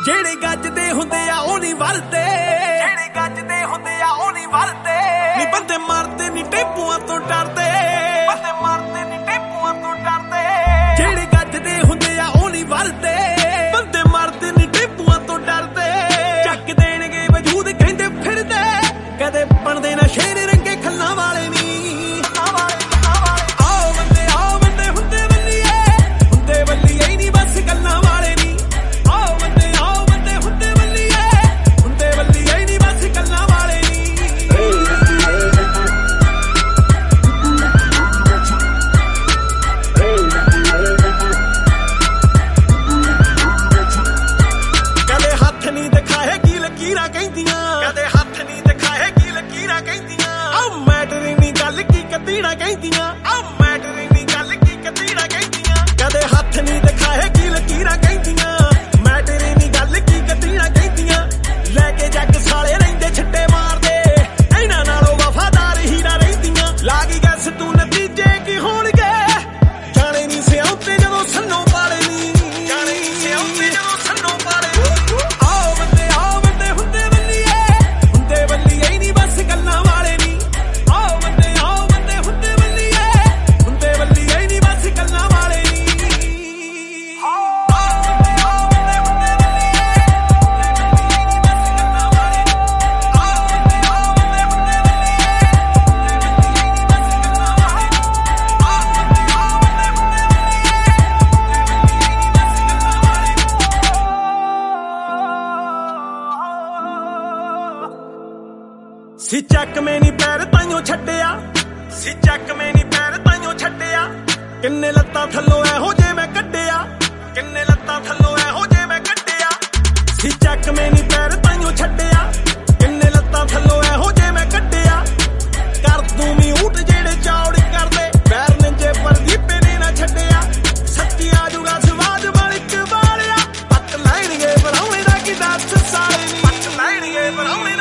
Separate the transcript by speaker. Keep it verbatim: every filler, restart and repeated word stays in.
Speaker 1: ਜਿਹੜੇ ਗੱਜਦੇ ਹੁੰਦੇ ਆ ਉਹ ਨਹੀਂ ਵਰਦੇ, ਜਿਹੜੇ ਗੱਜਦੇ ਹੁੰਦੇ ਆ ਉਹ ਨਹੀਂ ਵਰਦੇ। ਨੀ ਬੰਦੇ ਮਰਦੇ ਨੀ ਟੇਪੂਆਂ ਤੋਂ ਡਰਦੇ, ਬੰਦੇ ਮਰਦੇ ਨੀ ਟੇਪੂਆਂ ਤੋਂ ਡਰਦੇ। ਜਿਹੜੇ ਗੱਜਦੇ ਹੁੰਦੇ ਆ ਉਹ ਨਹੀਂ ਵਰਦੇ, ਬੰਦੇ ਮਰਦੇ ਨੀ ਟੇਪੂਆਂ ਤੋਂ ਡਰਦੇ। ਚੱਕ ਦੇਣਗੇ ਵਜੂਦ ਕਹਿੰਦੇ ਫਿਰਦੇ, ਕਦੇ ਬਣਦੇ ਨਾ ਸ਼ੇਰ ਰੰਗੇ ਖੱਲਾਂ ਵਾਲੇ ਨੀ। ਆਓ ਬੰਦੇ ਆਓ ਬੰਦੇ ਹੁੰਦੇ ਵੱਲੀਏ, ਹੁੰਦੇ ਵੱਲੀਏ ਨੀ ਬਸ ਗੱਲਾਂ ਵਾਲੇ ਨੀ। ਆਓ ਬੰਦੇ ਆਓ ਬੰਦੇ ਹੁੰਦੇ ਵੱਲੀਏ, ਹੁੰਦੇ ਵੱਲੀਏ ਨੀ ਬਸ ਗੱਲਾਂ ਵਾਲੇ ਨੀ। ਕਦੇ ਹੱਥ ਨਹੀਂ ਦਿਖਾਏ ਕੀ ਲਕੀਰਾਂ ਕਹਿੰਦੀਆਂ, ਕਦੇ ਹੱਥ ਨਹੀਂ ਦਿਖਾਏ ਕੀ ਲਕੀਰਾਂ ਕਹਿੰਦੀਆਂ। ਆਹ ਮੈਟਰ ਨਹੀਂ ਗੱਲ ਕੀ ਕਤੀੜਾ ਕਹਿੰਦੀਆਂ, ਆਹ ਮੈਟਰ ਨਹੀਂ ਗੱਲ ਕੀ ਕਤੀੜਾ ਕਹਿੰਦੀਆਂ। ਕਦੇ ਹੱਥ ਨਹੀਂ ਦਿਖਾਏ ਕੀ ਲਕੀਰਾਂ ਕਹਿੰਦੀਆਂ, ਮੈਟਰ ਨਹੀਂ ਗੱਲ ਕੀ ਕਤੀੜਾ ਕਹਿੰਦੀਆਂ। ਲੈ ਕੇ ਜੱਗ ਸਾਲੇ ਰਹਿੰਦੇ ਛੱਡੇ ਮਾਰਦੇ, ਇਹਨਾਂ ਨਾਲੋਂ ਵਫਾਦਾਰ ਹੀਰਾ ਰਹਿੰਦੀਆਂ। ਲਾਗੀ ਗੈਸ ਤੂੰ ਨਤੀਜੇ ਕੀ ਹੋਣਗੇ, ਜਾਣੇ ਨਹੀਂ ਸਿਆਉਂਦੇ ਜਦੋਂ ਸੰਨੋਂ ਪਾਲੇ ਨੀ, ਜਾਣੇ ਨਹੀਂ ਸਿਆਉਂਦੇ ਜਦੋਂ ਸੰਨੋਂ ਪਾਲੇ ਨੀ। ਆਓ ਬੰਦੇ ਆਓ ਬੰਦੇ ਹੁੰਦੇ ਵੱਲੀਏ, ਹੁੰਦੇ ਵੱਲੀਏ ਨੀ ਬਸ ਗੱਲਾਂ ਵਾਲੇ ਨੀ। ਆਓ ਬੰਦੇ ਆਓ ਬੰਦੇ ਹੁੰਦੇ ਵੱਲੀਏ, ਹੁੰਦੇ ਵੱਲੀਏ ਨੀ ਬਸ ਗੱਲਾਂ ਵਾਲੇ ਨੀ। ਆਓ ਬੰਦੇ ਆਓ ਬੰਦੇ ਹੁੰਦੇ ਵੱਲੀਏ, ਹੁੰਦੇ ਵੱਲੀਏ ਨੀ ਬਸ ਗੱਲਾਂ ਵਾਲੇ ਨੀ। ਆਓ ਬੰਦੇ ਆਓ ਬੰਦੇ ਹੁੰਦੇ ਵੱਲੀਏ, ਹੁੰਦੇ ਵੱਲੀਏ ਨੀ ਬਸ ਗੱਲਾਂ ਵਾਲੇ ਨੀ। ਆਓ ਬੰਦੇ ਆਓ ਬੰਦੇ ਹੁੰਦੇ ਵੱਲੀਏ, ਹੁੰਦੇ ਵੱਲੀਏ ਨੀ ਬਸ ਗੱਲਾਂ ਵਾਲੇ ਨੀ। ਸੀ ਚੱਕ ਮੈਂ ਨੀ ਪੈਰ ਤਾਈਓ ਛੱਡਿਆ, ਸੀ ਚੱਕ ਮੈਂ ਨੀ ਪੈਰ ਤਾਈਓ ਛੱਡਿਆ। ਕਿੰਨੇ ਲੱਤਾਂ ਥੱਲੋਂ ਇਹੋ ਜੇ ਮੈਂ ਕੱਢਿਆ, ਕਿੰਨੇ ਲੱਤਾਂ ਥੱਲੋਂ ਇਹੋ ਜੇ ਮੈਂ ਕੱਢਿਆ। ਸੀ ਚੱਕ ਮੈਂ ਨੀ ਪੈਰ ਤਾਈਓ ਛੱਡਿਆ, ਕਿੰਨੇ ਲੱਤਾਂ ਥੱਲੋਂ ਇਹੋ ਜੇ ਮੈਂ ਕੱਢਿਆ। ਕਰ ਤੂੰ ਵੀ ਊਟ ਜਿਹੜੇ ਚੌੜ ਕਰਦੇ, ਪੈਰ ਨਿੰਜੇ ਪਰ ਦੀਪੇ ਨੇ ਨਾ ਛੱਡਿਆ। ਸੱਚੀ ਆਜੂਗਾ ਸਵਾਦ ਮਾਲਿਕ ਵਾਲਿਆ, ਪੱਟ ਲੈਣਗੇ ਬਣਾਉਣੇ ਦਾ ਕੀ ਦੱਸ ਸਾਲੇ ਨੀ, ਪੱਟ ਲੈਣਗੇ ਬਣਾਉਣੇ